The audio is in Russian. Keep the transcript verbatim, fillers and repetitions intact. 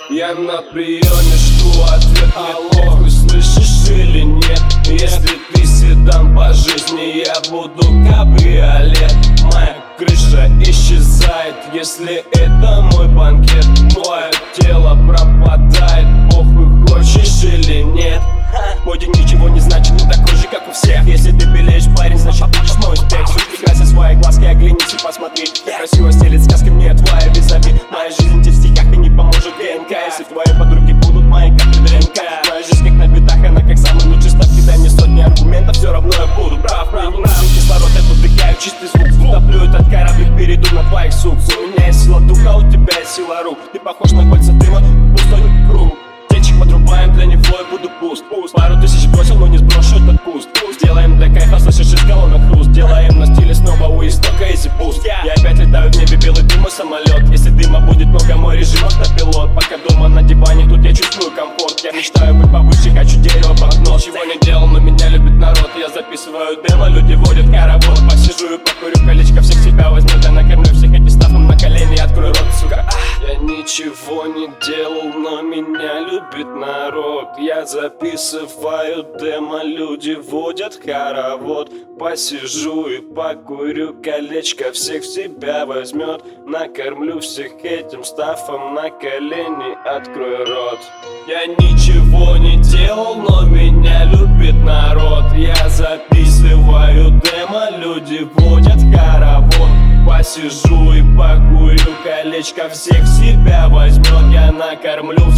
Я на приеме жду ответ, мне похуй, слышишь или нет. Если ты седан по жизни, я буду кабриолет. Моя крыша исчезает, если это мой банкет. Мое тело пропадает, похуй, хочешь или нет. Мой день ничего не значит, но такой же, как у всех. Если ты белеешь, парень, значит видишь мой успех. Сучки красят свои глазки, оглянись и посмотри. Как красиво стелит сказки мне твоя визави. Моя жизнь тебе в стихах и не поможет ДНК. Если твои подруги будут мои, как и ДНК. Моя жизнь как на битах, она как самый лучший ставки. Дай мне сотни аргументов, все равно я буду прав. Мне не нужен кислород, я вдыхаю чистый звук. Топлю этот кораблик, перейду на твоих сук. У меня есть сила духа, у тебя есть сила рук. Ты похож на кольца дыма, пустой круг. Подрубаем для него и буду пуст. Пару тысяч бросил, но не сброшу этот пуст. Сделаем для кайфа, слышишь из колонок хруст. Делаем на стиле снова у истока easy boost. Я опять летаю в небе, белый дым и самолет. Если дыма будет много, мой режим автопилот. Пока дома на диване, тут я чувствую комфорт. Я мечтаю быть повыше, хочу дерево банкнот. Чего не делал, но меня любит народ. Я записываю демо, люди водят хоровод. Посижу и покурю, колечко всех себя возьмет. Я накормлю всех эти стафом на колени, открой рот, сука. Я ничего не делал, но меня любит народ. Я записываю демо, люди водят хоровод. Посижу и покурю, колечко всех в себя возьмет. Накормлю всех этим стафом на колени, открой рот. Я ничего не делал, но меня любит народ. Я записываю демо, люди водят хоровод. Посижу и покурю, колечко всех в себя возьмет. Я накормлю